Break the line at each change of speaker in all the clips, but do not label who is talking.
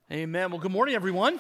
Amen. Well, good morning, everyone.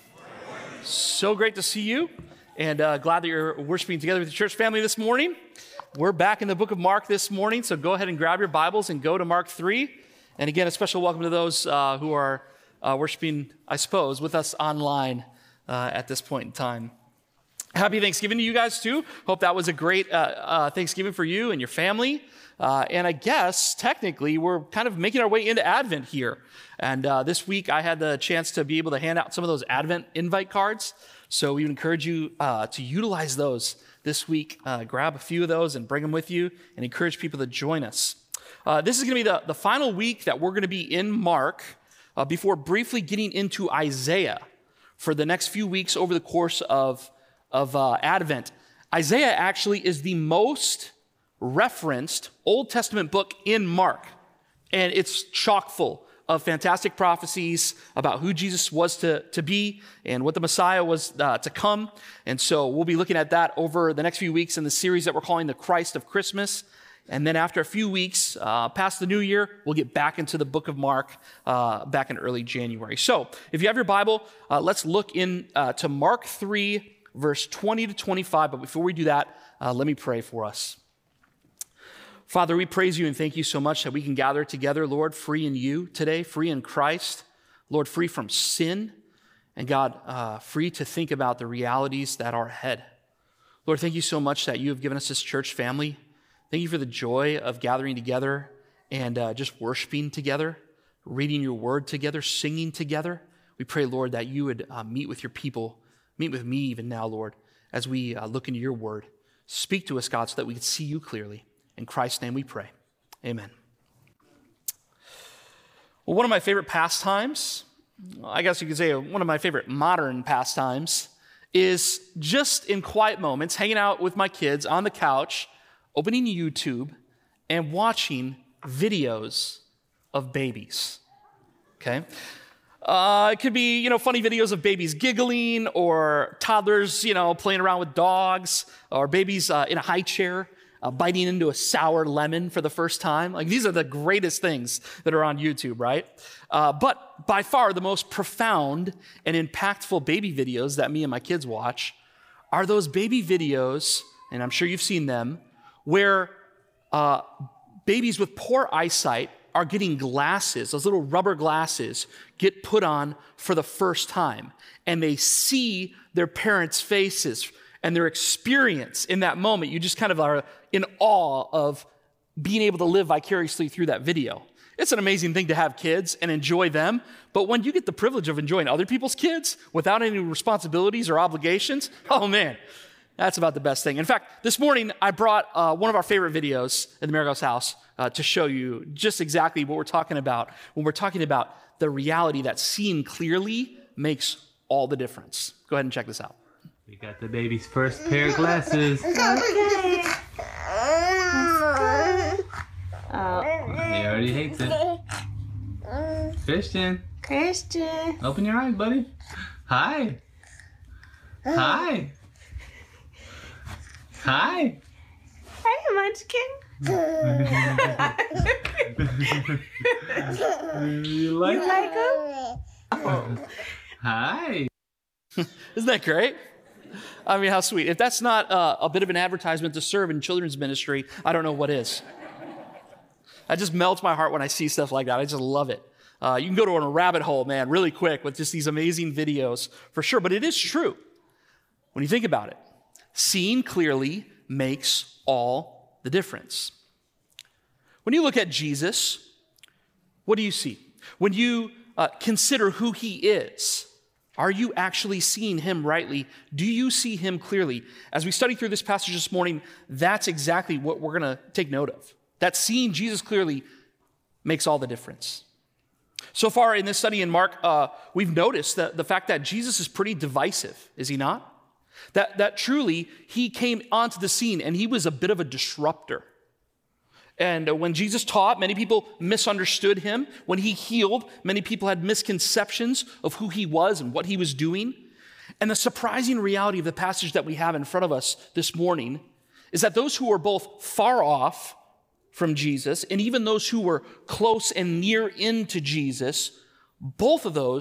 So great to see you, and glad that you're worshiping together with the church family this morning. We're back in the book of Mark this morning, so go ahead and grab your Bibles and go to Mark 3. And again, a special welcome to those who are worshiping, I suppose, with us online at this point in time. Happy Thanksgiving to you guys, too. Hope that was a great Thanksgiving for you and your family. And I guess, technically, we're kind of making our way into Advent here. And this week, I had the chance to be able to hand out some of those Advent invite cards. So we would encourage you to utilize those this week. Grab a few of those and bring them with you and encourage people to join us. This is going to be the final week that we're going to be in Mark before briefly getting into Isaiah for the next few weeks over the course of Advent. Isaiah actually is the most referenced Old Testament book in Mark, and it's chock full of fantastic prophecies about who Jesus was to be and what the Messiah was to come. And so we'll be looking at that over the next few weeks in the series that we're calling The Christ of Christmas. And then after a few weeks, past the new year, we'll get back into the book of Mark back in early January. So if you have your Bible, let's look to Mark 3, verse 20 to 25. But before we do that, let me pray for us. Father, we praise you and thank you so much that we can gather together, Lord, free in you today, free in Christ, Lord, free from sin, and God, free to think about the realities that are ahead. Lord, thank you so much that you have given us this church family. Thank you for the joy of gathering together and just worshiping together, reading your word together, singing together. We pray, Lord, that you would meet with your people, meet with me even now, Lord, as we look into your word. Speak to us, God, so that we can see you clearly. In Christ's name we pray. Amen. Well, one of my favorite pastimes, I guess you could say one of my favorite modern pastimes, is just in quiet moments, hanging out with my kids on the couch, opening YouTube, and watching videos of babies. Okay? It could be, funny videos of babies giggling, or toddlers, playing around with dogs, or babies in a high chair, biting into a sour lemon for the first time. Like, these are the greatest things that are on YouTube, right? But by far the most profound and impactful baby videos that me and my kids watch are those baby videos, and I'm sure you've seen them, where babies with poor eyesight are getting glasses, those little rubber glasses get put on for the first time, and they see their parents' faces and their experience in that moment. You just kind of are in awe of being able to live vicariously through that video. It's an amazing thing to have kids and enjoy them, but when you get the privilege of enjoying other people's kids without any responsibilities or obligations, oh man, that's about the best thing. In fact, this morning I brought one of our favorite videos at the Marigold's house to show you just exactly what we're talking about when we're talking about the reality that seeing clearly makes all the difference. Go ahead and check this out.
We got the baby's first pair of glasses.
Okay.
Oh, he already hates it. Christian. Open your eyes, buddy. Hi. Hi. Hi.
Hi, Munchkin.
You like
him?
Oh. Hi.
Isn't that great? I mean, how sweet. If that's not a bit of an advertisement to serve in children's ministry, I don't know what is. That just melts my heart when I see stuff like that. I just love it. You can go to a rabbit hole, man, really quick with just these amazing videos for sure. But it is true when you think about it. Seeing clearly makes all the difference. When you look at Jesus, what do you see? When you consider who he is, are you actually seeing him rightly? Do you see him clearly? As we study through this passage this morning, that's exactly what we're going to take note of. That seeing Jesus clearly makes all the difference. So far in this study in Mark, we've noticed that the fact that Jesus is pretty divisive, is he not? That truly he came onto the scene and he was a bit of a disruptor. And when Jesus taught, many people misunderstood him. When he healed, many people had misconceptions of who he was and what he was doing. And the surprising reality of the passage that we have in front of us this morning is that those who were both far off from Jesus and even those who were close and near into Jesus, both of those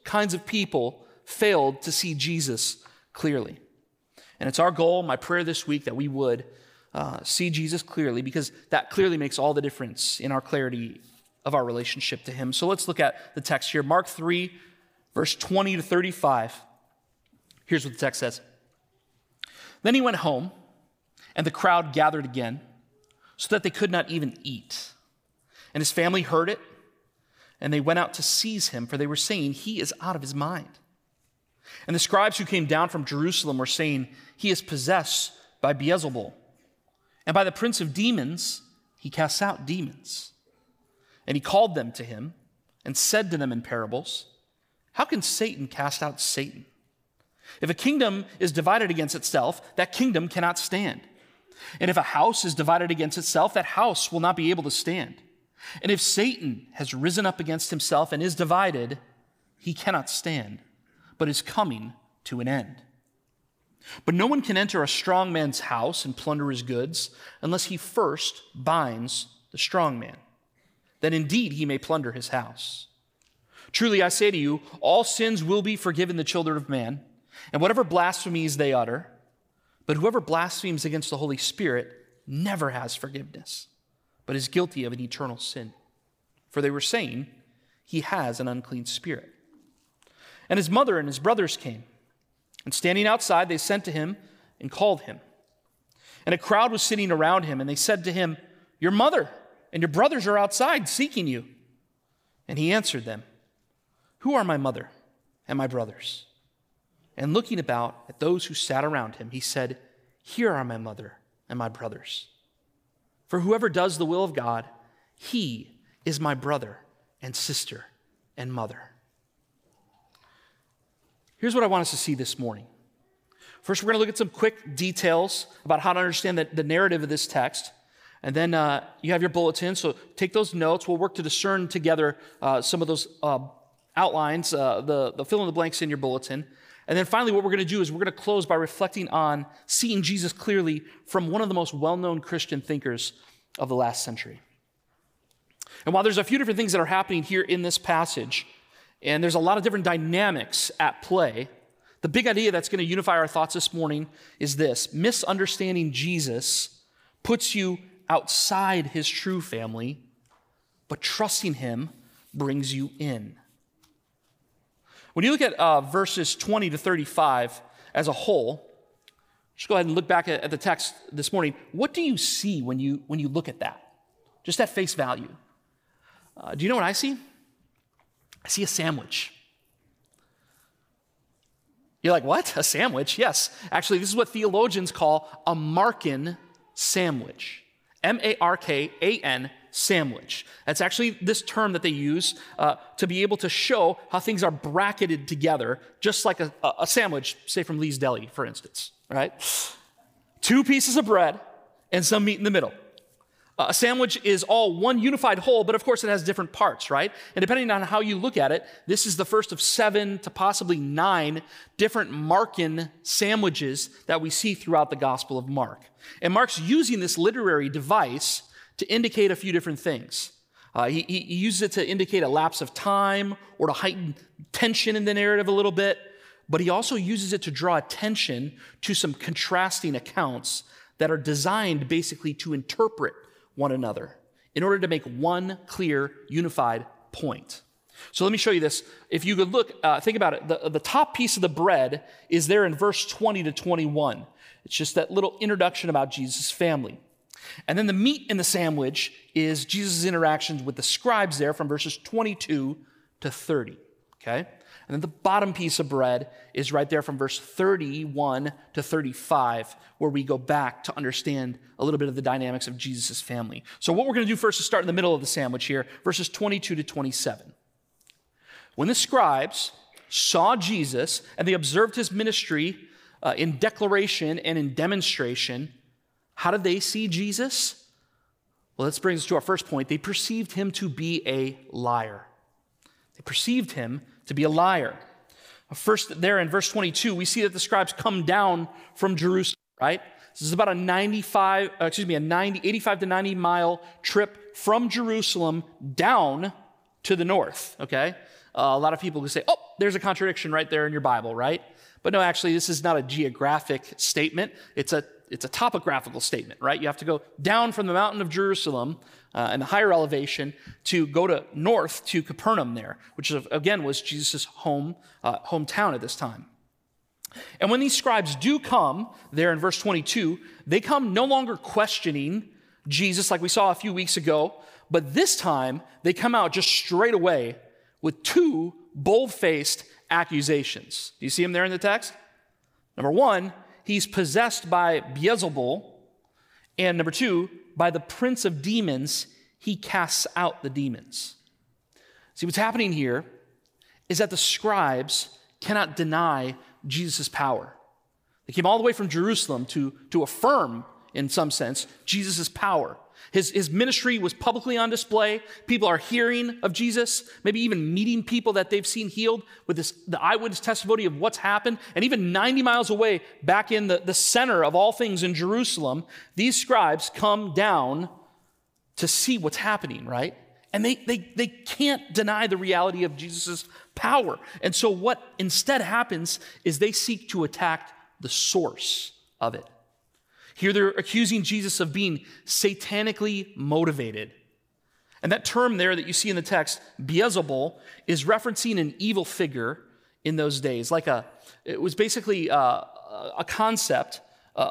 kinds of people failed to see Jesus clearly. And it's our goal, my prayer this week, that we would see Jesus clearly, because that clearly makes all the difference in our clarity of our relationship to him. So let's look at the text here. Mark 3, verse 20 to 35. Here's what the text says. Then he went home, and the crowd gathered again, so that they could not even eat. And his family heard it, and they went out to seize him, for they were saying, he is out of his mind. And the scribes who came down from Jerusalem were saying, he is possessed by Beelzebul, and by the prince of demons he casts out demons. And he called them to him and said to them in parables, how can Satan cast out Satan? If a kingdom is divided against itself, that kingdom cannot stand. And if a house is divided against itself, that house will not be able to stand. And if Satan has risen up against himself and is divided, he cannot stand, but is coming to an end. But no one can enter a strong man's house and plunder his goods unless he first binds the strong man. Then indeed he may plunder his house. Truly I say to you, all sins will be forgiven the children of man, and whatever blasphemies they utter, but whoever blasphemes against the Holy Spirit never has forgiveness, but is guilty of an eternal sin. For they were saying, he has an unclean spirit. And his mother and his brothers came, and standing outside, they sent to him and called him. And a crowd was sitting around him, and they said to him, your mother and your brothers are outside seeking you. And he answered them, who are my mother and my brothers? And looking about at those who sat around him, he said, here are my mother and my brothers. For whoever does the will of God, he is my brother and sister and mother. Here's what I want us to see this morning. First, we're going to look at some quick details about how to understand the narrative of this text. And then you have your bulletin, so take those notes. We'll work to discern together some of those outlines, the fill in the blanks in your bulletin. And then finally, what we're going to do is we're going to close by reflecting on seeing Jesus clearly from one of the most well-known Christian thinkers of the last century. And while there's a few different things that are happening here in this passage, and there's a lot of different dynamics at play, the big idea that's going to unify our thoughts this morning is this: misunderstanding Jesus puts you outside his true family, but trusting him brings you in. When you look at verses 20 to 35 as a whole, just go ahead and look back at the text this morning. What do you see when you look at that? Just at face value. Do you know what I see? I see a sandwich. You're like, what? A sandwich? Yes. Actually, this is what theologians call a Markan sandwich. M-A-R-K-A-N sandwich. That's actually this term that they use to be able to show how things are bracketed together, just like a sandwich, say from Lee's Deli, for instance, right? 2 pieces of bread and some meat in the middle. A sandwich is all one unified whole, but of course it has different parts, right? And depending on how you look at it, this is the first of 7 to possibly 9 different Markan sandwiches that we see throughout the Gospel of Mark. And Mark's using this literary device to indicate a few different things. He uses it to indicate a lapse of time or to heighten tension in the narrative a little bit, but he also uses it to draw attention to some contrasting accounts that are designed basically to interpret one another in order to make one clear, unified point. So let me show you this. If you could look, think about it. The top piece of the bread is there in verse 20 to 21. It's just that little introduction about Jesus' family. And then the meat in the sandwich is Jesus' interactions with the scribes there from verses 22 to 30, okay? And then the bottom piece of bread is right there from verse 31 to 35, where we go back to understand a little bit of the dynamics of Jesus' family. So what we're going to do first is start in the middle of the sandwich here, verses 22 to 27. When the scribes saw Jesus and they observed his ministry in declaration and in demonstration, how did they see Jesus? Well, this brings us to our first point. They perceived him to be a liar. They perceived him to be a liar. First, there in verse 22, we see that the scribes come down from Jerusalem, right? This is about a 85 to 90 mile trip from Jerusalem down to the north, okay? A lot of people who say, oh, there's a contradiction right there in your Bible, right? But no, actually, this is not a geographic statement. It's a topographical statement, right? You have to go down from the mountain of Jerusalem and the higher elevation to go to north to Capernaum there, which again was Jesus' hometown at this time. And when these scribes do come there in verse 22, they come no longer questioning Jesus like we saw a few weeks ago, but this time they come out just straight away with two bold-faced accusations. Do you see them there in the text? Number one, he's possessed by Beelzebul, and number two, by the prince of demons, he casts out the demons. See, what's happening here is that the scribes cannot deny Jesus' power. They came all the way from Jerusalem to affirm, in some sense, Jesus' power. His ministry was publicly on display. People are hearing of Jesus, maybe even meeting people that they've seen healed with the eyewitness testimony of what's happened. And even 90 miles away, back in the center of all things in Jerusalem, these scribes come down to see what's happening, right? And they can't deny the reality of Jesus' power. And so what instead happens is they seek to attack the source of it. Here they're accusing Jesus of being satanically motivated. And that term there that you see in the text, Beelzebul, is referencing an evil figure in those days. It was basically a concept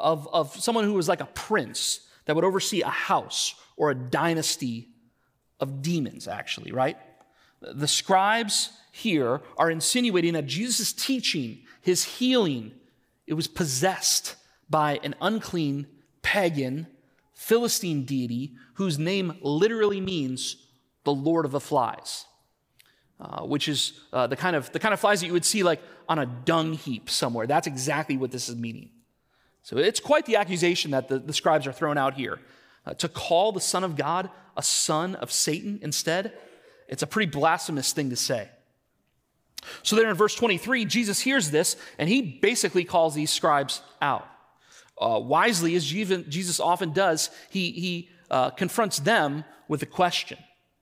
of someone who was like a prince that would oversee a house or a dynasty of demons, actually, right? The scribes here are insinuating that Jesus' teaching, his healing, it was possessed by an unclean, pagan, Philistine deity whose name literally means the Lord of the Flies, which is the kind of flies that you would see like on a dung heap somewhere. That's exactly what this is meaning. So it's quite the accusation that the scribes are throwing out here. To call the Son of God a son of Satan instead, it's a pretty blasphemous thing to say. So there in verse 23, Jesus hears this, and he basically calls these scribes out. Wisely, as Jesus often does, he confronts them with a question.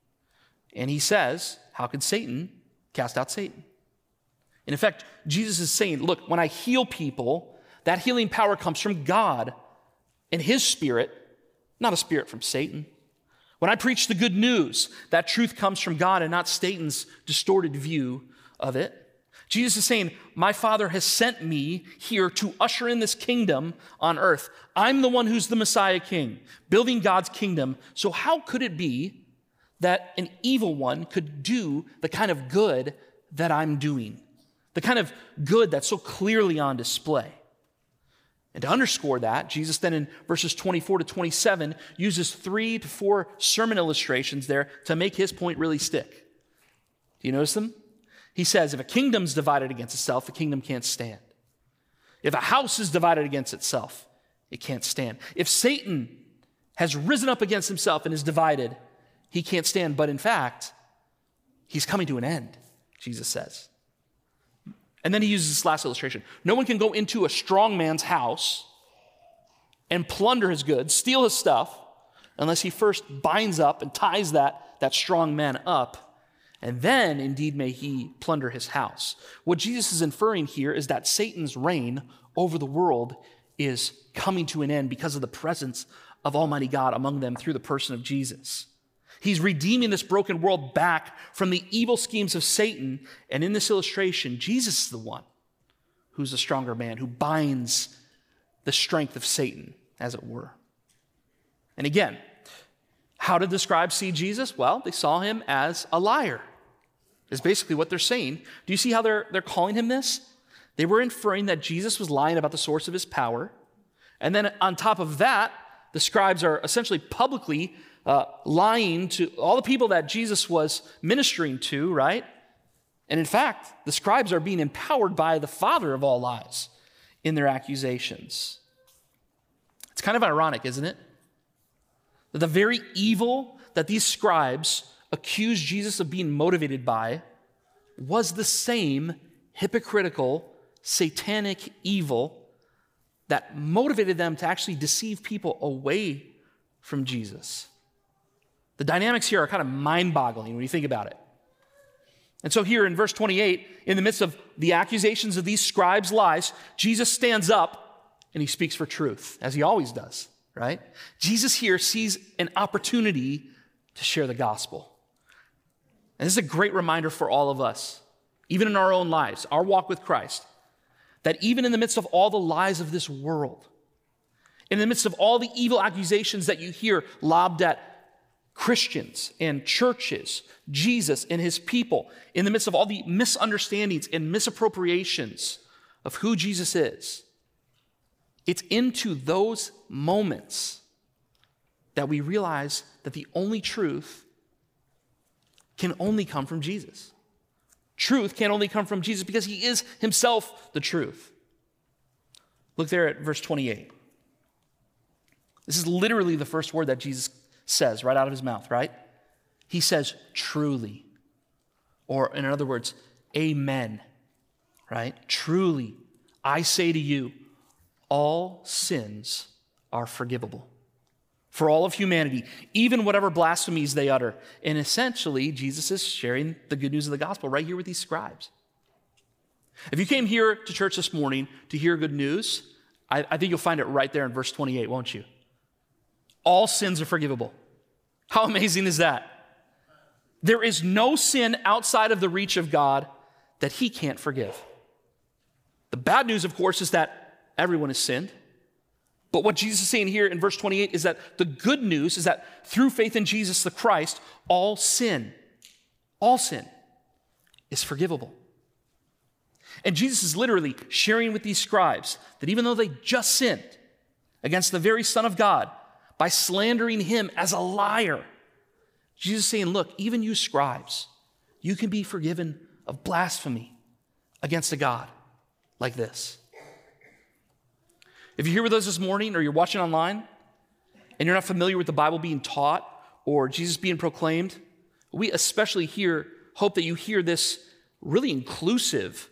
And he says, how can Satan cast out Satan? In effect, Jesus is saying, look, when I heal people, that healing power comes from God and his spirit, not a spirit from Satan. When I preach the good news, that truth comes from God and not Satan's distorted view of it. Jesus is saying, my Father has sent me here to usher in this kingdom on earth. I'm the one who's the Messiah King, building God's kingdom. So how could it be that an evil one could do the kind of good that I'm doing? The kind of good that's so clearly on display. And to underscore that, Jesus then in verses 24 to 27 uses 3 to 4 sermon illustrations there to make his point really stick. Do you notice them? He says, if a kingdom's divided against itself, the kingdom can't stand. If a house is divided against itself, it can't stand. If Satan has risen up against himself and is divided, he can't stand. But in fact, he's coming to an end, Jesus says. And then he uses this last illustration. No one can go into a strong man's house and plunder his goods, steal his stuff, unless he first binds up and ties that strong man up. And then, indeed, may he plunder his house. What Jesus is inferring here is that Satan's reign over the world is coming to an end because of the presence of Almighty God among them through the person of Jesus. He's redeeming this broken world back from the evil schemes of Satan. And in this illustration, Jesus is the one who's the stronger man, who binds the strength of Satan, as it were. And again, how did the scribes see Jesus? Well, they saw him as a liar, is basically what they're saying. Do you see how they're calling him this? They were inferring that Jesus was lying about the source of his power. And then on top of that, the scribes are essentially publicly lying to all the people that Jesus was ministering to, right? And in fact, the scribes are being empowered by the father of all lies in their accusations. It's kind of ironic, isn't it? That the very evil that these scribes accused Jesus of being motivated by was the same hypocritical, satanic evil that motivated them to actually deceive people away from Jesus. The dynamics here are kind of mind-boggling when you think about it. And so here in verse 28, in the midst of the accusations of these scribes' lies, Jesus stands up and he speaks for truth, as he always does, right? Jesus here sees an opportunity to share the gospel. And this is a great reminder for all of us, even in our own lives, our walk with Christ, that even in the midst of all the lies of this world, in the midst of all the evil accusations that you hear lobbed at Christians and churches, Jesus and his people, in the midst of all the misunderstandings and misappropriations of who Jesus is, it's into those moments that we realize that the only truth can only come from Jesus. Truth can only come from Jesus because he is himself the truth. Look there at verse 28. This is literally the first word that Jesus says right out of his mouth, right? He says, truly. Or in other words, amen, right? Truly, I say to you, all sins are forgivable for all of humanity, even whatever blasphemies they utter. And essentially, Jesus is sharing the good news of the gospel right here with these scribes. If you came here to church this morning to hear good news, I think you'll find it right there in verse 28, won't you? All sins are forgivable. How amazing is that? There is no sin outside of the reach of God that he can't forgive. The bad news, of course, is that everyone has sinned. But what Jesus is saying here in verse 28 is that the good news is that through faith in Jesus the Christ, all sin is forgivable. And Jesus is literally sharing with these scribes that even though they just sinned against the very Son of God by slandering him as a liar, Jesus is saying, look, even you scribes, you can be forgiven of blasphemy against a God like this. If you're here with us this morning or you're watching online and you're not familiar with the Bible being taught or Jesus being proclaimed, we especially hope that you hear this really inclusive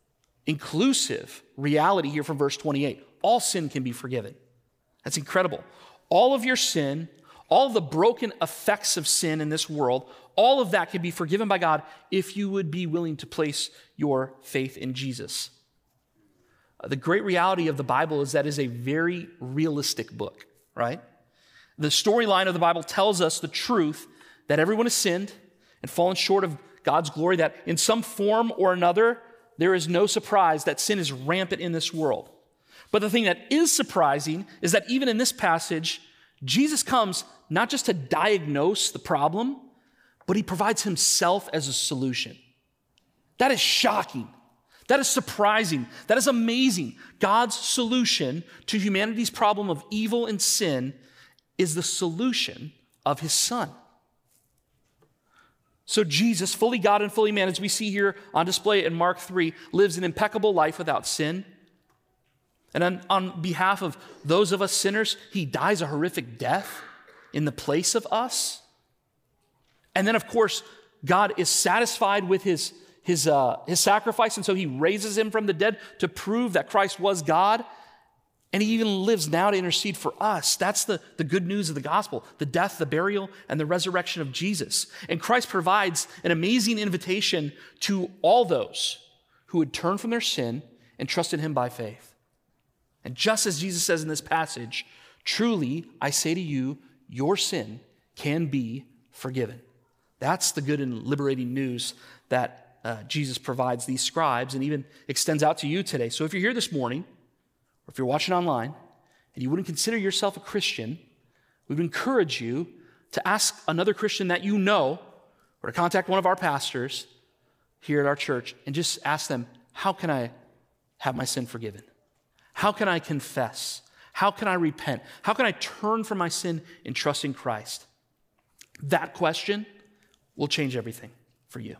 reality here from verse 28. All sin can be forgiven. That's incredible. All of your sin, all of the broken effects of sin in this world, all of that can be forgiven by God if you would be willing to place your faith in Jesus. The great reality of the Bible is that it is a very realistic book, right? The storyline of the Bible tells us the truth that everyone has sinned and fallen short of God's glory, that in some form or another, there is no surprise that sin is rampant in this world. But the thing that is surprising is that even in this passage, Jesus comes not just to diagnose the problem, but he provides himself as a solution. That is shocking. That is surprising. That is amazing. God's solution to humanity's problem of evil and sin is the solution of his Son. So Jesus, fully God and fully man, as we see here on display in Mark 3, lives an impeccable life without sin. And on behalf of those of us sinners, he dies a horrific death in the place of us. And then, of course, God is satisfied with his sacrifice, and so he raises him from the dead to prove that Christ was God. And he even lives now to intercede for us. That's the good news of the gospel, the death, the burial, and the resurrection of Jesus. And Christ provides an amazing invitation to all those who would turn from their sin and trust in him by faith. And just as Jesus says in this passage, truly, I say to you, your sin can be forgiven. That's the good and liberating news that Jesus provides these scribes and even extends out to you today. So if you're here this morning, or if you're watching online, and you wouldn't consider yourself a Christian, we would encourage you to ask another Christian that you know, or to contact one of our pastors here at our church, and just ask them, how can I have my sin forgiven? How can I confess? How can I repent? How can I turn from my sin and trust in Christ? That question will change everything for you.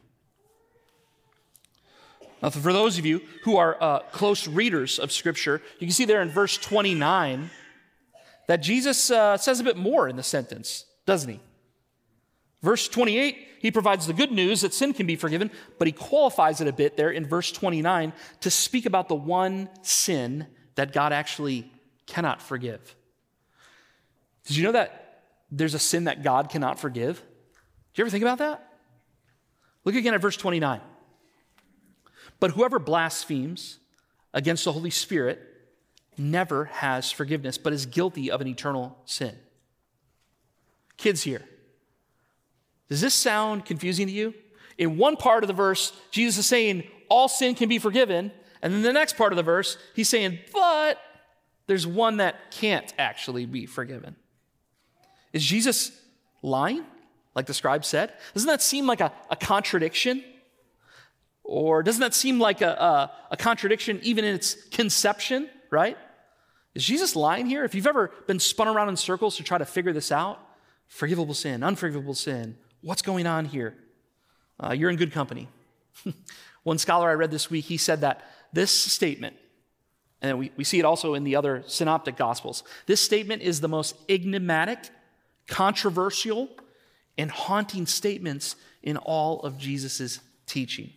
Now, for those of you who are close readers of Scripture, you can see there in verse 29 that Jesus says a bit more in the sentence, doesn't he? Verse 28, he provides the good news that sin can be forgiven, but he qualifies it a bit there in verse 29 to speak about the one sin that God actually cannot forgive. Did you know that there's a sin that God cannot forgive? Did you ever think about that? Look again at verse 29. But whoever blasphemes against the Holy Spirit never has forgiveness, but is guilty of an eternal sin. Kids here, does this sound confusing to you? In one part of the verse, Jesus is saying all sin can be forgiven, and then the next part of the verse, he's saying, but there's one that can't actually be forgiven. Is Jesus lying, like the scribe said? Doesn't that seem like a contradiction? Or doesn't that seem like a contradiction even in its conception, right? Is Jesus lying here? If you've ever been spun around in circles to try to figure this out, forgivable sin, unforgivable sin, what's going on here? You're in good company. One scholar I read this week, he said that this statement, and we see it also in the other synoptic gospels, this statement is the most enigmatic, controversial, and haunting statements in all of Jesus' teaching.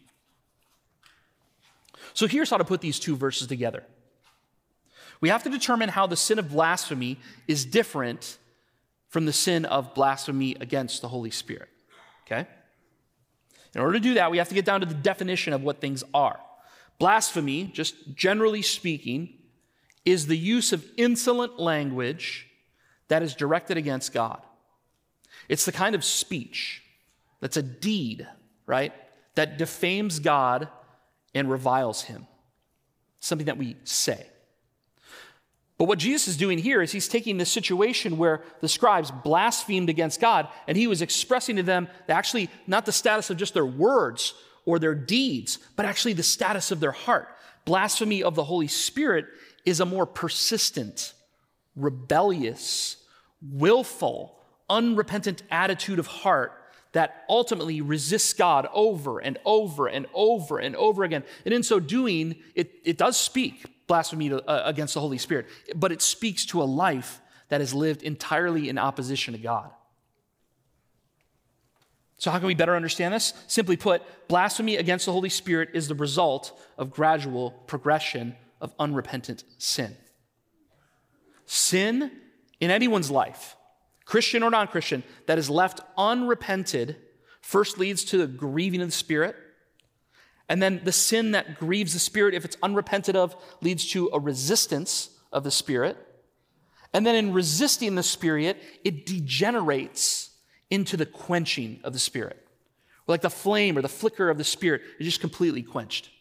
So here's how to put these two verses together. We have to determine how the sin of blasphemy is different from the sin of blasphemy against the Holy Spirit, okay? In order to do that, we have to get down to the definition of what things are. Blasphemy, just generally speaking, is the use of insolent language that is directed against God. It's the kind of speech that's a deed, right, that defames God and reviles him. Something that we say. But what Jesus is doing here is he's taking this situation where the scribes blasphemed against God, and he was expressing to them actually not the status of just their words or their deeds, but actually the status of their heart. Blasphemy of the Holy Spirit is a more persistent, rebellious, willful, unrepentant attitude of heart that ultimately resists God over and over and over and over again. And in so doing, it does speak blasphemy against the Holy Spirit, but it speaks to a life that is lived entirely in opposition to God. So how can we better understand this? Simply put, blasphemy against the Holy Spirit is the result of gradual progression of unrepentant sin. Sin in anyone's life, Christian or non-Christian, that is left unrepented first leads to the grieving of the Spirit. And then the sin that grieves the Spirit, if it's unrepented of, leads to a resistance of the Spirit. And then in resisting the Spirit, it degenerates into the quenching of the Spirit. Like the flame or the flicker of the Spirit is just completely quenched.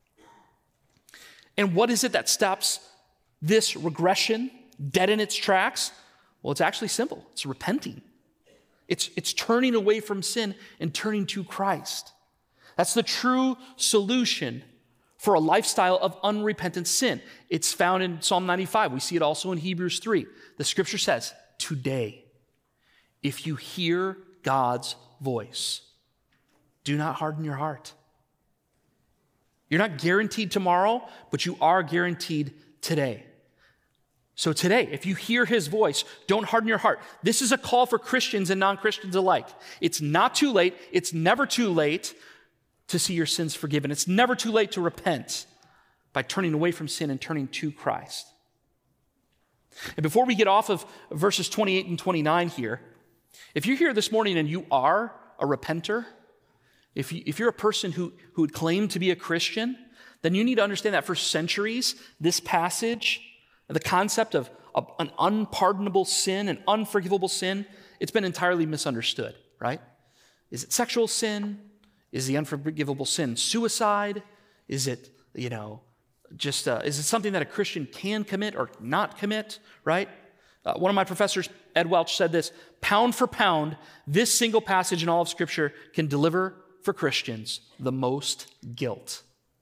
And what is it that stops this regression dead in its tracks? Well, it's actually simple. It's repenting. It's turning away from sin and turning to Christ. That's the true solution for a lifestyle of unrepentant sin. It's found in Psalm 95. We see it also in Hebrews 3. The scripture says, today, if you hear God's voice, do not harden your heart. You're not guaranteed tomorrow, but you are guaranteed today. So today, if you hear his voice, don't harden your heart. This is a call for Christians and non-Christians alike. It's not too late. It's never too late to see your sins forgiven. It's never too late to repent by turning away from sin and turning to Christ. And before we get off of verses 28 and 29 here, if you're here this morning and you are a repenter, if you're a person who would claim to be a Christian, then you need to understand that for centuries, this passage, the concept of an unpardonable sin, an unforgivable sin, it's been entirely misunderstood, right? Is it sexual sin? Is the unforgivable sin suicide? Is it, is it something that a Christian can commit or not commit, right? One of my professors, Ed Welch, said this: pound for pound, this single passage in all of Scripture can deliver for Christians the most guilt.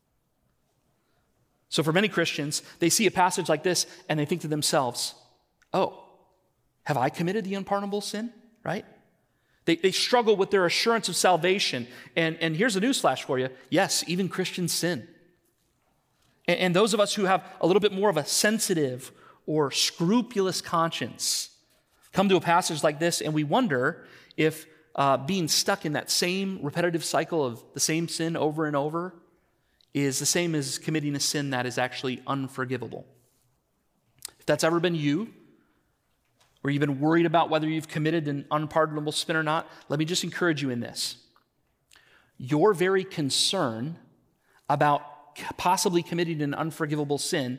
So for many Christians, they see a passage like this and they think to themselves, oh, have I committed the unpardonable sin, right? They struggle with their assurance of salvation. And here's a newsflash for you. Yes, even Christians sin. And those of us who have a little bit more of a sensitive or scrupulous conscience come to a passage like this and we wonder if being stuck in that same repetitive cycle of the same sin over and over is the same as committing a sin that is actually unforgivable. If that's ever been you, or you've been worried about whether you've committed an unpardonable sin or not, let me just encourage you in this. your very concern about possibly committing an unforgivable sin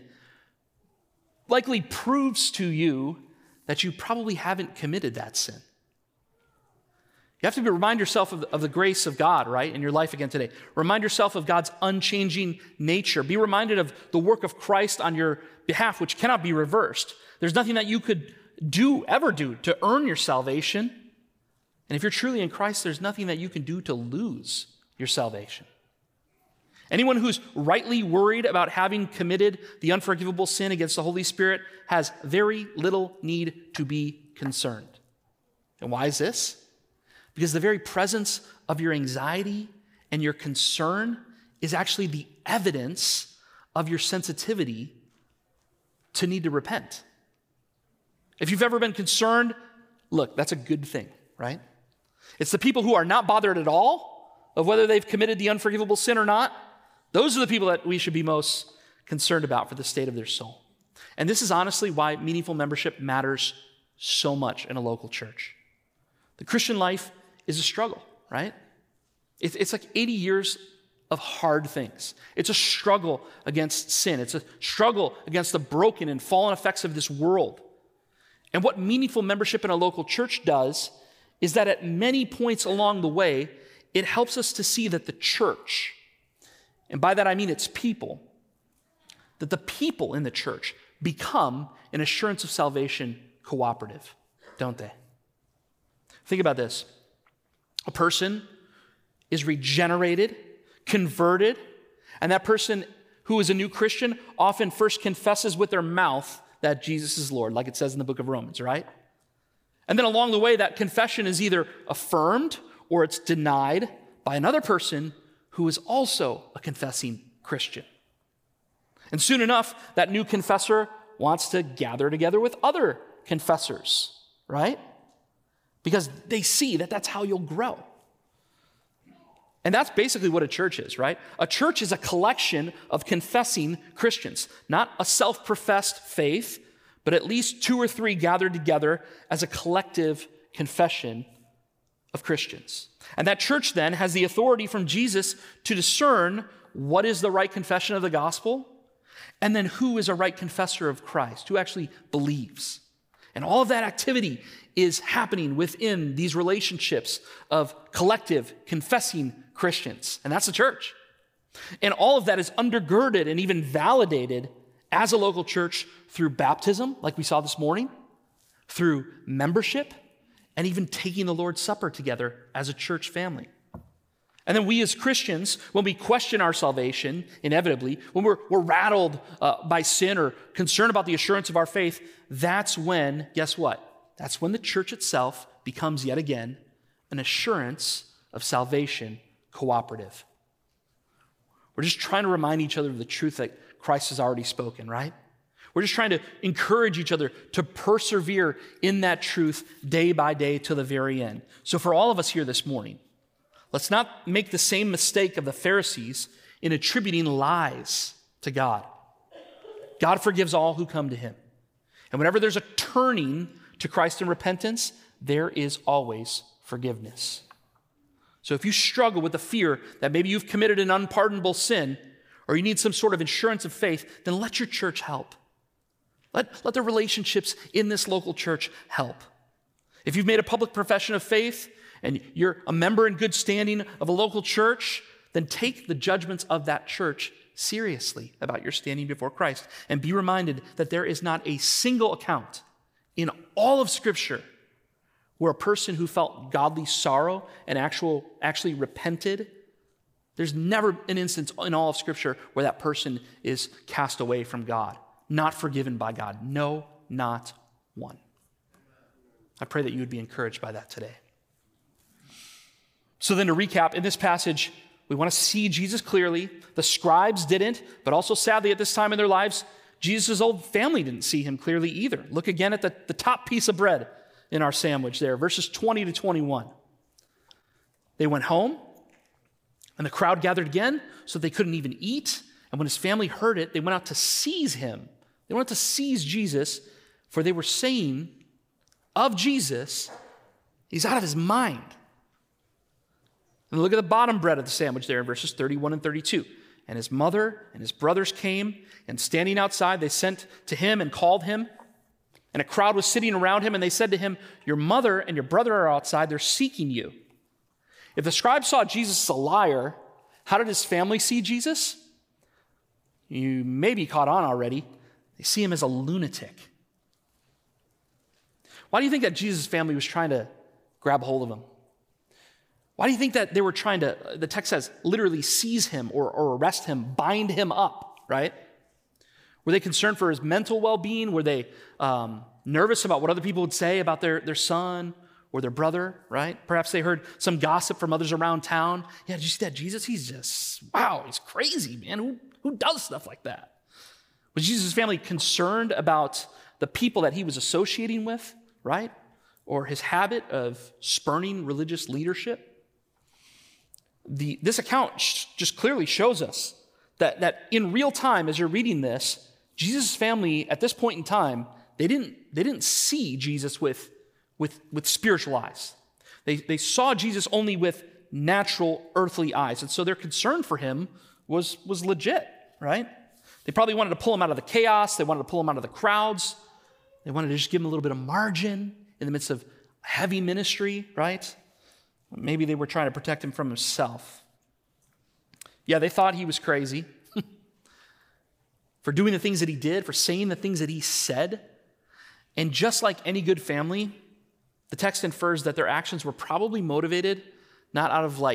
likely proves to you that you probably haven't committed that sin. You have to remind yourself of the grace of God, right, in your life again today. Remind yourself of God's unchanging nature. Be reminded of the work of Christ on your behalf, which cannot be reversed. There's nothing that you could ever do to earn your salvation. And if you're truly in Christ, there's nothing that you can do to lose your salvation. Anyone who's rightly worried about having committed the unforgivable sin against the Holy Spirit has very little need to be concerned. And why is this? Because the very presence of your anxiety and your concern is actually the evidence of your sensitivity to need to repent. If you've ever been concerned, look, that's a good thing, right? It's the people who are not bothered at all of whether they've committed the unforgivable sin or not. Those are the people that we should be most concerned about for the state of their soul. And this is honestly why meaningful membership matters so much in a local church. The Christian life is a struggle, right? It's like 80 years of hard things. It's a struggle against sin. It's a struggle against the broken and fallen effects of this world. And what meaningful membership in a local church does is that at many points along the way, it helps us to see that the church, and by that I mean its people, that the people in the church become an assurance of salvation cooperative, don't they? Think about this. A person is regenerated, converted, and that person who is a new Christian often first confesses with their mouth that Jesus is Lord, like it says in the book of Romans, right? And then along the way, that confession is either affirmed or it's denied by another person who is also a confessing Christian. And soon enough, that new confessor wants to gather together with other confessors, right? Because they see that that's how you'll grow. And that's basically what a church is, right? A church is a collection of confessing Christians, not a self-professed faith, but at least 2 or 3 gathered together as a collective confession of Christians. And that church then has the authority from Jesus to discern what is the right confession of the gospel, and then who is a right confessor of Christ, who actually believes. And all of that activity is happening within these relationships of collective confessing Christians. And that's the church. And all of that is undergirded and even validated as a local church through baptism, like we saw this morning, through membership, and even taking the Lord's Supper together as a church family. And then we as Christians, when we question our salvation, inevitably, when we're rattled by sin or concerned about the assurance of our faith, that's when, guess what? That's when the church itself becomes yet again an assurance of salvation cooperative. We're just trying to remind each other of the truth that Christ has already spoken, right? We're just trying to encourage each other to persevere in that truth day by day to the very end. So for all of us here this morning, let's not make the same mistake of the Pharisees in attributing lies to God. God forgives all who come to him. And whenever there's a turning to Christ in repentance, there is always forgiveness. So if you struggle with the fear that maybe you've committed an unpardonable sin, or you need some sort of assurance of faith, then let your church help. Let the relationships in this local church help. If you've made a public profession of faith and you're a member in good standing of a local church, then take the judgments of that church seriously about your standing before Christ. And be reminded that there is not a single account in all of Scripture where a person who felt godly sorrow and actually repented, there's never an instance in all of Scripture where that person is cast away from God, not forgiven by God. No, not one. I pray that you would be encouraged by that today. So then to recap, in this passage, we want to see Jesus clearly. The scribes didn't, but also sadly at this time in their lives, Jesus' old family didn't see him clearly either. Look again at the top piece of bread in our sandwich there, verses 20 to 21. They went home, and the crowd gathered again, so they couldn't even eat. And when his family heard it, they went out to seize him. They went out to seize Jesus, for they were saying of Jesus, he's out of his mind. And look at the bottom bread of the sandwich there in verses 31 and 32. And his mother and his brothers came, and standing outside, they sent to him and called him. And a crowd was sitting around him, and they said to him, your mother and your brother are outside, they're seeking you. If the scribes saw Jesus as a liar, how did his family see Jesus? You may be caught on already. They see him as a lunatic. Why do you think that Jesus' family was trying to grab hold of him? Why do you think that they were trying to, the text says, literally seize him or arrest him, bind him up, right? Were they concerned for his mental well-being? Were they nervous about what other people would say about their son or their brother, right? Perhaps they heard some gossip from others around town. Yeah, did you see that Jesus? He's just, wow, he's crazy, man. Who does stuff like that? Was Jesus' family concerned about the people that he was associating with, right? Or his habit of spurning religious leadership? This account just clearly shows us that in real time, as you're reading this, Jesus' family at this point in time, they didn't see Jesus with spiritual eyes. They saw Jesus only with natural earthly eyes. And so their concern for him was legit, right? They probably wanted to pull him out of the chaos. They wanted to pull him out of the crowds. They wanted to just give him a little bit of margin in the midst of heavy ministry, right? Maybe they were trying to protect him from himself. Yeah, they thought he was crazy for doing the things that he did, for saying the things that he said. And just like any good family, the text infers that their actions were probably motivated not out of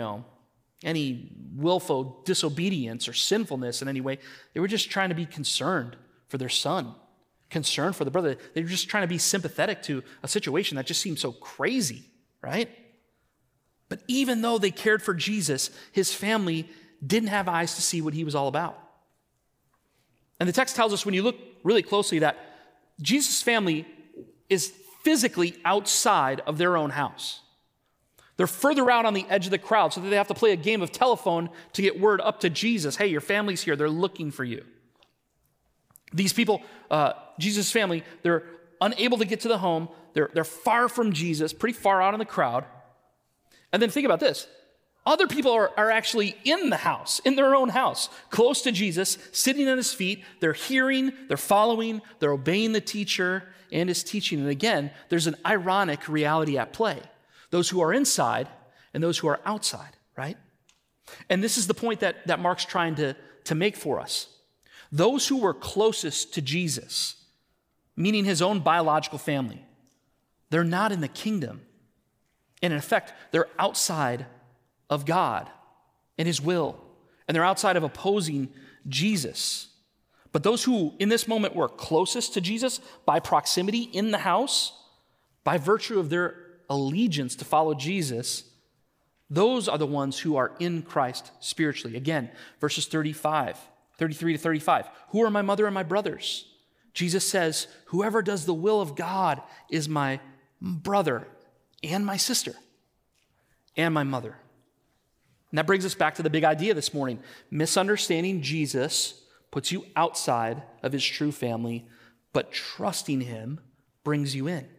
any willful disobedience or sinfulness in any way. They were just trying to be concerned for their son, concerned for the brother. They were just trying to be sympathetic to a situation that just seemed so crazy, right? But even though they cared for Jesus, his family didn't have eyes to see what he was all about. And the text tells us when you look really closely that Jesus' family is physically outside of their own house. They're further out on the edge of the crowd so that they have to play a game of telephone to get word up to Jesus. Hey, your family's here. They're looking for you. These people, Jesus' family, they're unable to get to the home. They're far from Jesus, pretty far out in the crowd. And then think about this. Other people are actually in the house, in their own house, close to Jesus, sitting at his feet. They're hearing, they're following, they're obeying the teacher and his teaching. And again, there's an ironic reality at play. Those who are inside and those who are outside, right? And this is the point that Mark's trying to make for us. Those who were closest to Jesus, meaning his own biological family, they're not in the kingdom. And in effect, they're outside of God and his will, and they're outside of opposing Jesus. But those who in this moment were closest to Jesus by proximity in the house, by virtue of their allegiance to follow Jesus, those are the ones who are in Christ spiritually. Again, verses 33 to 35. Who are my mother and my brothers? Jesus says, whoever does the will of God is my brother and my sister and my mother. And that brings us back to the big idea this morning. Misunderstanding Jesus puts you outside of his true family, but trusting him brings you in.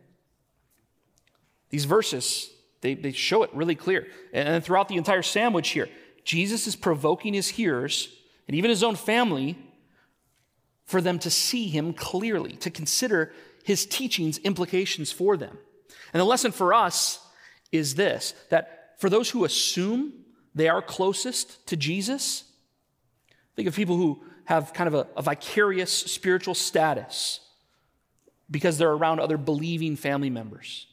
These verses, they show it really clear. And throughout the entire sandwich here, Jesus is provoking his hearers and even his own family for them to see him clearly, to consider his teaching's implications for them. And the lesson for us is this, that for those who assume they are closest to Jesus, think of people who have kind of a vicarious spiritual status because they're around other believing family members.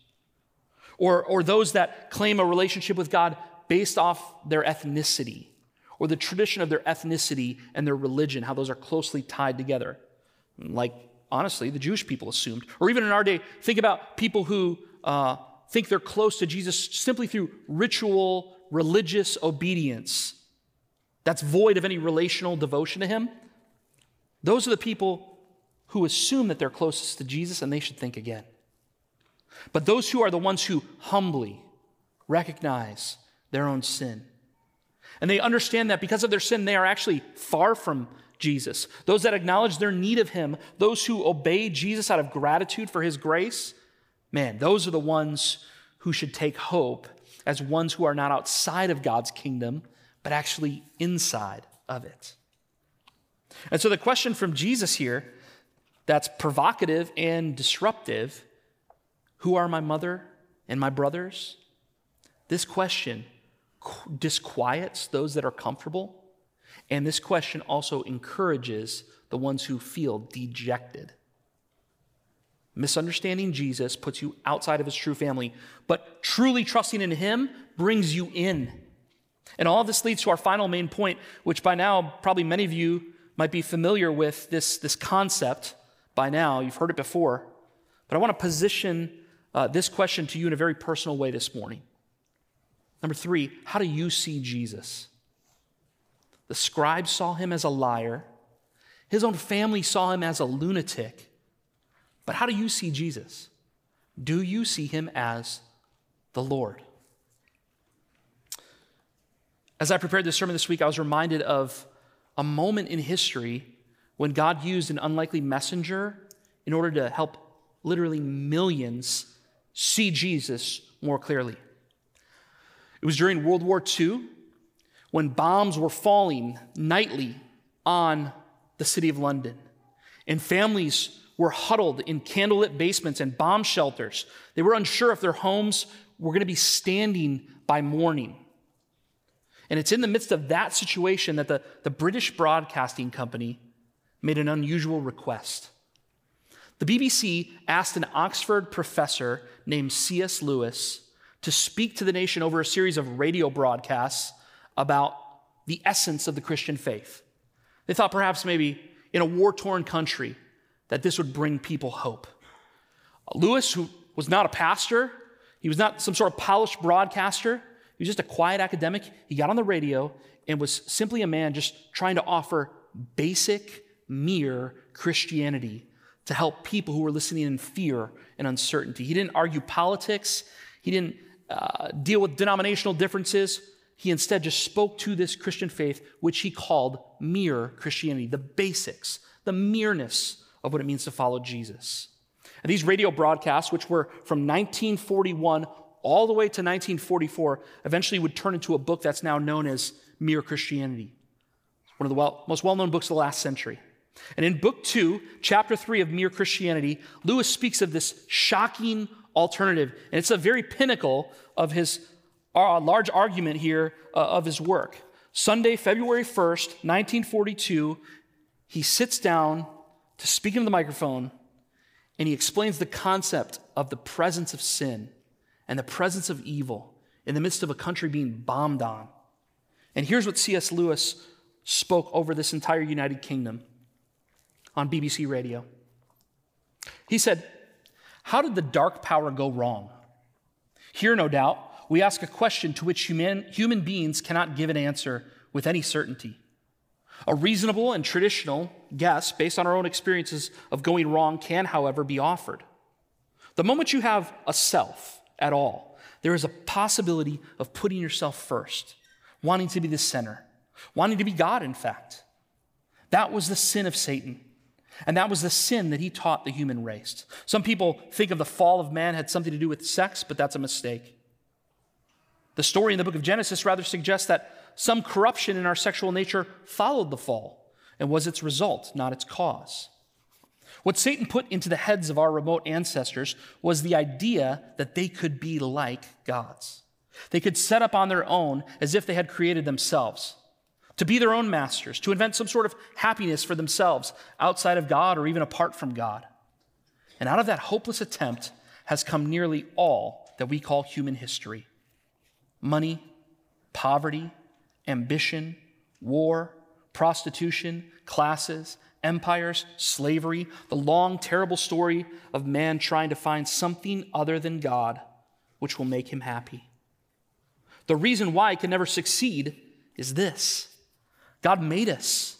Or those that claim a relationship with God based off their ethnicity or the tradition of their ethnicity and their religion, how those are closely tied together. Like, honestly, the Jewish people assumed. Or even in our day, think about people who think they're close to Jesus simply through ritual, religious obedience that's void of any relational devotion to him. Those are the people who assume that they're closest to Jesus, and they should think again. But those who are the ones who humbly recognize their own sin, and they understand that because of their sin, they are actually far from Jesus. Those that acknowledge their need of him, those who obey Jesus out of gratitude for his grace, man, those are the ones who should take hope as ones who are not outside of God's kingdom, but actually inside of it. And so the question from Jesus here that's provocative and disruptive, who are my mother and my brothers? This question disquiets those that are comfortable, and this question also encourages the ones who feel dejected. Misunderstanding Jesus puts you outside of his true family, but truly trusting in him brings you in. And all of this leads to our final main point, which by now probably many of you might be familiar with this concept by now. You've heard it before. But I want to position this question to you in a very personal way this morning. Number 3, how do you see Jesus? The scribes saw him as a liar. His own family saw him as a lunatic. But how do you see Jesus? Do you see him as the Lord? As I prepared this sermon this week, I was reminded of a moment in history when God used an unlikely messenger in order to help literally millions see Jesus more clearly. It was during World War II when bombs were falling nightly on the city of London, and families were huddled in candlelit basements and bomb shelters. They were unsure if their homes were going to be standing by morning. And it's in the midst of that situation that the British Broadcasting Company made an unusual request. The BBC asked an Oxford professor named C.S. Lewis to speak to the nation over a series of radio broadcasts about the essence of the Christian faith. They thought perhaps maybe in a war-torn country that this would bring people hope. Lewis, who was not a pastor, he was not some sort of polished broadcaster, he was just a quiet academic. He got on the radio and was simply a man just trying to offer basic, mere Christianity to help people who were listening in fear and uncertainty. He didn't argue politics. He didn't deal with denominational differences. He instead just spoke to this Christian faith, which he called mere Christianity, the basics, the mereness of what it means to follow Jesus. And these radio broadcasts, which were from 1941 all the way to 1944, eventually would turn into a book that's now known as Mere Christianity, one of the most well-known books of the last century. And in book 2, chapter 3 of Mere Christianity, Lewis speaks of this shocking alternative, and it's a very pinnacle of his large argument here of his work. Sunday, February 1st, 1942, he sits down to speak into the microphone, and he explains the concept of the presence of sin and the presence of evil in the midst of a country being bombed on. And here's what C.S. Lewis spoke over this entire United Kingdom on BBC Radio. He said, "How did the dark power go wrong? Here, no doubt, we ask a question to which human beings cannot give an answer with any certainty. A reasonable and traditional guess based on our own experiences of going wrong can, however, be offered. The moment you have a self at all, there is a possibility of putting yourself first, wanting to be the center, wanting to be God, in fact. That was the sin of Satan, and that was the sin that he taught the human race. Some people think of the fall of man had something to do with sex, but that's a mistake. The story in the book of Genesis rather suggests that some corruption in our sexual nature followed the fall and was its result, not its cause. What Satan put into the heads of our remote ancestors was the idea that they could be like gods. They could set up on their own as if they had created themselves, to be their own masters, to invent some sort of happiness for themselves outside of God or even apart from God. And out of that hopeless attempt has come nearly all that we call human history. Money, poverty, ambition, war, prostitution, classes, empires, slavery, the long, terrible story of man trying to find something other than God which will make him happy. The reason why it can never succeed is this: God made us.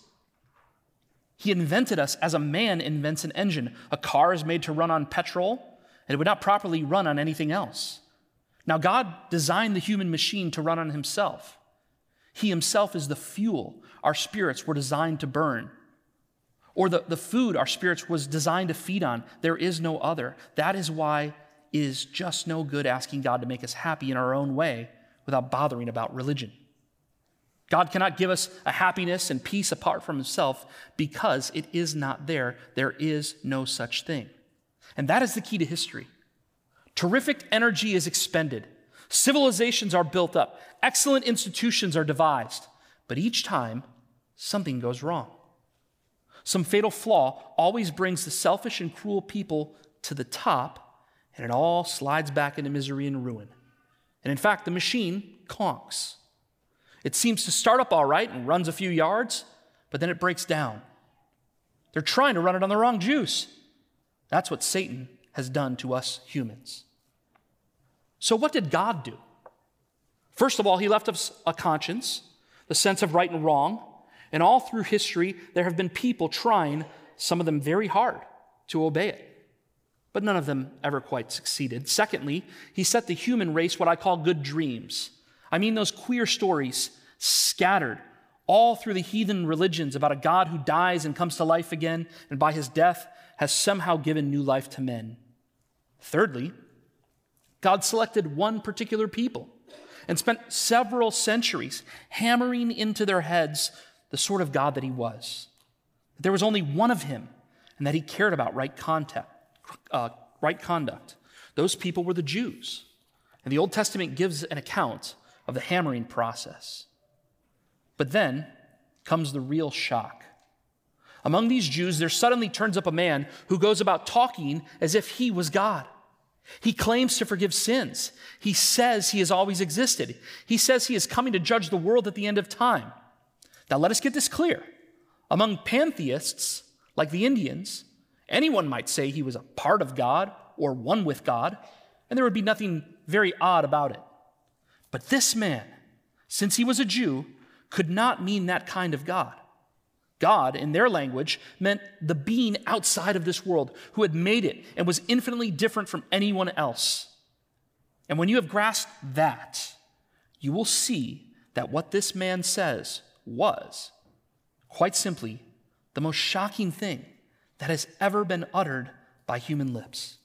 He invented us as a man invents an engine. A car is made to run on petrol, and it would not properly run on anything else. Now, God designed the human machine to run on himself. He himself is the fuel our spirits were designed to burn, or the food our spirits was designed to feed on. There is no other. That is why is just no good asking God to make us happy in our own way without bothering about religion. God cannot give us a happiness and peace apart from himself because it is not there. There is no such thing. And that is the key to history. Terrific energy is expended. Civilizations are built up. Excellent institutions are devised. But each time, something goes wrong. Some fatal flaw always brings the selfish and cruel people to the top, and it all slides back into misery and ruin. And in fact, the machine conks. It seems to start up all right and runs a few yards, but then it breaks down. They're trying to run it on the wrong juice. That's what Satan has done to us humans. So what did God do? First of all, he left us a conscience, the sense of right and wrong. And all through history, there have been people trying, some of them very hard, to obey it. But none of them ever quite succeeded. Secondly, he set the human race what I call good dreams. I mean those queer stories scattered all through the heathen religions about a God who dies and comes to life again, and by his death has somehow given new life to men. Thirdly, God selected one particular people and spent several centuries hammering into their heads the sort of God that he was. There was only one of him, and that he cared about right conduct. Those people were the Jews. And the Old Testament gives an account of the hammering process. But then comes the real shock. Among these Jews, there suddenly turns up a man who goes about talking as if he was God. He claims to forgive sins. He says he has always existed. He says he is coming to judge the world at the end of time. Now let us get this clear. Among pantheists, like the Indians, anyone might say he was a part of God or one with God, and there would be nothing very odd about it. But this man, since he was a Jew, could not mean that kind of God. God, in their language, meant the being outside of this world who had made it and was infinitely different from anyone else. And when you have grasped that, you will see that what this man says was, quite simply, the most shocking thing that has ever been uttered by human lips.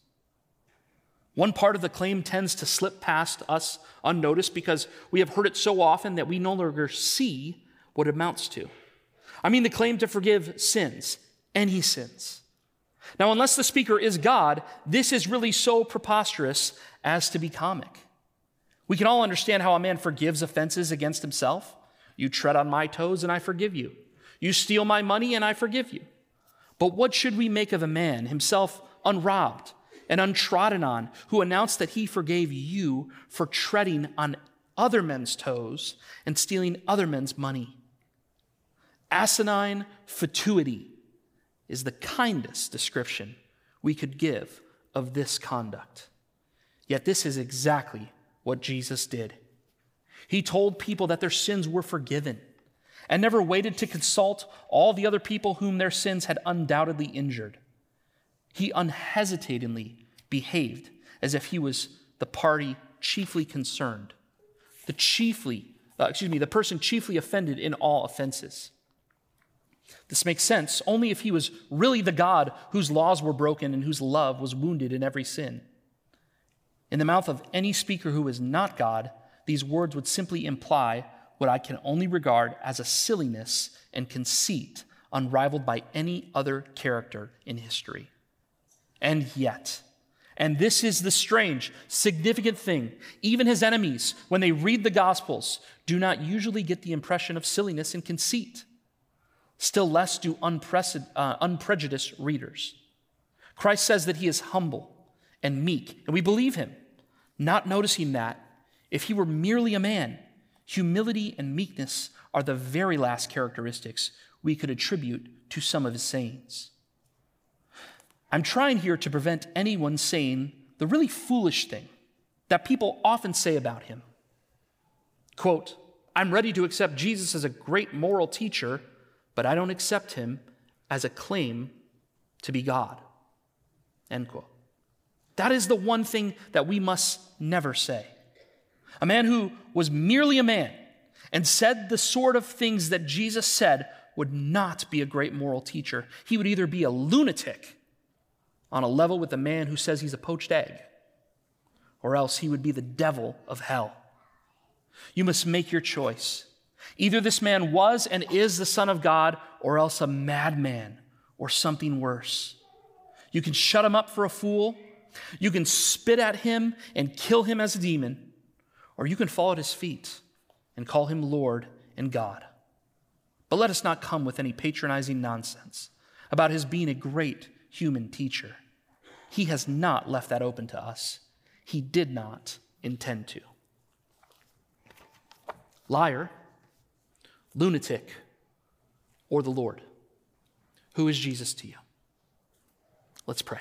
One part of the claim tends to slip past us unnoticed because we have heard it so often that we no longer see what it amounts to. I mean the claim to forgive sins, any sins. Now, unless the speaker is God, this is really so preposterous as to be comic. We can all understand how a man forgives offenses against himself. You tread on my toes and I forgive you. You steal my money and I forgive you. But what should we make of a man, himself unrobbed and untrodden on, who announced that he forgave you for treading on other men's toes and stealing other men's money? Asinine fatuity is the kindest description we could give of this conduct. Yet this is exactly what Jesus did. He told people that their sins were forgiven and never waited to consult all the other people whom their sins had undoubtedly injured. He unhesitatingly behaved as if he was the party chiefly concerned, the person chiefly offended in all offenses. This makes sense only if he was really the God whose laws were broken and whose love was wounded in every sin. In the mouth of any speaker who is not God, these words would simply imply what I can only regard as a silliness and conceit unrivaled by any other character in history. And yet, and this is the strange, significant thing, even his enemies, when they read the Gospels, do not usually get the impression of silliness and conceit. Still less do unprejudiced readers. Christ says that he is humble and meek, and we believe him, not noticing that if he were merely a man, humility and meekness are the very last characteristics we could attribute to some of his sayings. I'm trying here to prevent anyone saying the really foolish thing that people often say about him. Quote, I'm ready to accept Jesus as a great moral teacher, but I don't accept him as a claim to be God. End quote. That is the one thing that we must never say. A man who was merely a man and said the sort of things that Jesus said would not be a great moral teacher. He would either be a lunatic on a level with the man who says he's a poached egg, or else he would be the devil of hell. You must make your choice. Either this man was and is the Son of God, or else a madman or something worse. You can shut him up for a fool, you can spit at him and kill him as a demon, or you can fall at his feet and call him Lord and God. But let us not come with any patronizing nonsense about his being a great human teacher. He has not left that open to us. He did not intend to. Liar, lunatic, or the Lord? Who is Jesus to you? Let's pray.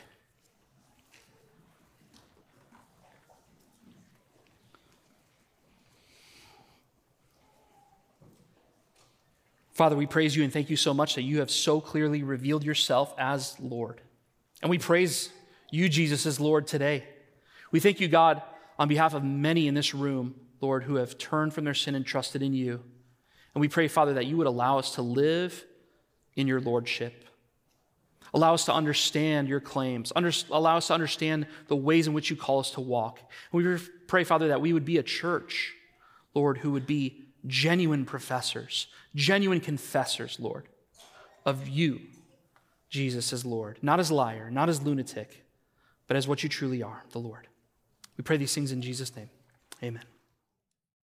Father, we praise you and thank you so much that you have so clearly revealed yourself as Lord. And we praise you, Jesus, as Lord today. We thank you, God, on behalf of many in this room, Lord, who have turned from their sin and trusted in you. And we pray, Father, that you would allow us to live in your lordship. Allow us to understand your claims. Allow us to understand the ways in which you call us to walk. And we pray, Father, that we would be a church, Lord, who would be genuine professors, genuine confessors, Lord, of you, Jesus, as Lord. Not as liar, not as lunatic, but as what you truly are, the Lord. We pray these things in Jesus' name. Amen.